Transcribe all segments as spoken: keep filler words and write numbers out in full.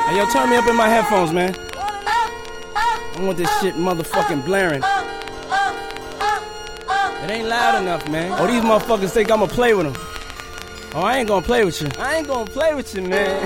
Hey, yo, turn me up in my headphones, man. I want this shit motherfucking blaring. It ain't loud enough, man. Oh, these motherfuckers think I'ma play with them. Oh, I ain't gonna play with you. I ain't gonna play with you, man.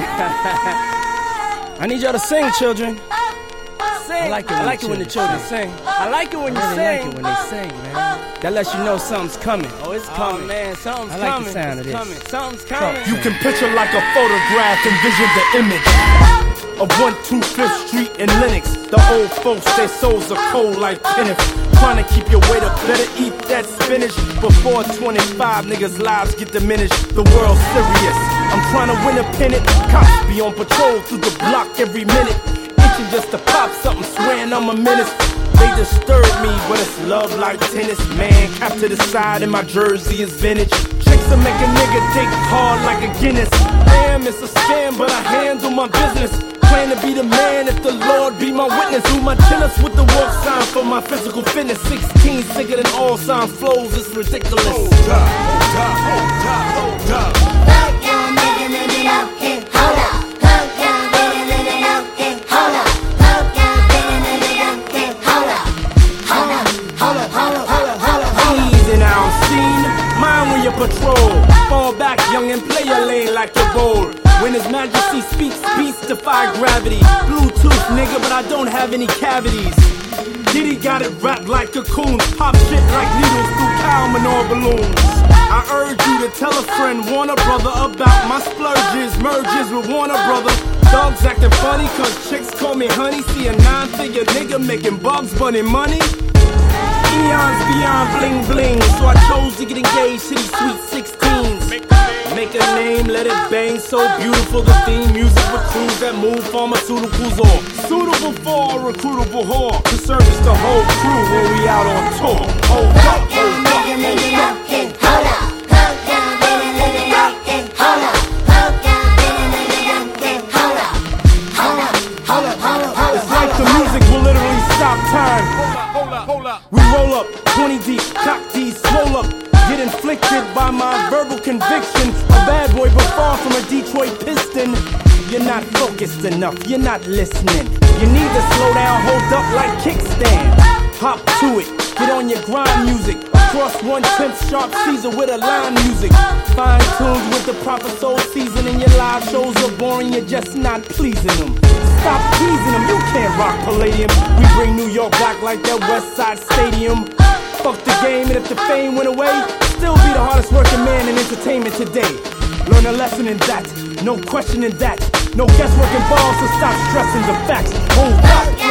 I need y'all to sing, children. Sing. I like it when, I like the, it when the children sing. I like it when I you really sing. I like it when they sing, man. That lets you know something's coming. Oh, it's coming. Oh, man, something's coming. I like coming. The sound it's of this. Coming. Something's coming. You can picture like a photograph, envision the image of one two fifth Street in Lenox. The old folks, their souls are cold like Kenneth. Trying to keep your weight up, better eat that spinach. Before twenty-five, niggas' lives get diminished. The world's serious. I'm trying to win a pennant. Cops be on patrol through the block every minute. Itching just to pop something, swearing I'm a menace. They disturb me, but it's love like tennis. Man, cap to the side and my jersey is vintage. Chicks will make a nigga dig hard like a Guinness. Damn, it's a scam, but I handle my business. Plan to be the man if the Lord be my witness. Do my tennis with the walk sign for my physical fitness. Sixteen sicker than all sign flows, it's ridiculous. Hold up, hold up, hold up, hold up. Hold down, nigga, nigga, no, and hold up. Hold down, nigga, nigga, no, and hold up. Hold down, nigga, nigga, no, and hold up. Hold up, hold up, hold up, hold up, hold up. Easy now, seen. Mind when you patrol. Fall back, young, and play your lane like you're bold. When His Majesty speaks, beats defy gravity. Bluetooth, nigga, but I don't have any cavities. Diddy got it wrapped like cocoons. Pop shit like needles through cow manure balloons. I urge you to tell a friend, warn a brother about my splurges, merges with Warner Brother. Dogs acting funny cause chicks call me honey. See a nine-figure nigga making Bugs Bunny money. Eons beyond bling bling, so I chose to get engaged to these sweet sixteens. Make a name, let it bang, so beautiful. The theme music with crews that move pharmaceuticals or suitable for a recruitable whore to service the whole crew when we out on tour. Hold up, hold up, hold up. Hold up, hold down, nigga, nigga, no, and hold up. Hold down, nigga, nigga, no, and hold up. Hold up, hold up, hold up, hold up. It's like the music will literally stop time. Hold up, hold up. We roll up, twenty deep, cock these, swole up. Get inflicted by my verbal conviction. A bad boy but far from a Detroit Piston. You're not focused enough, you're not listening. You need to slow down, hold up like kickstand. Hop to it, get on your grind music. Across one-tenth sharp Caesar with a line music. Fine-tuned with the proper soul seasoning. Your live shows are boring, you're just not pleasing them. Stop teasing them, you can't rock Palladium. We bring New York back like that West Side Stadium. Fuck the game, and if the fame went away, still be the hardest working man in entertainment today. Learn a lesson in that, no question in that. No guesswork involved, so stop stressing the facts. Hold up.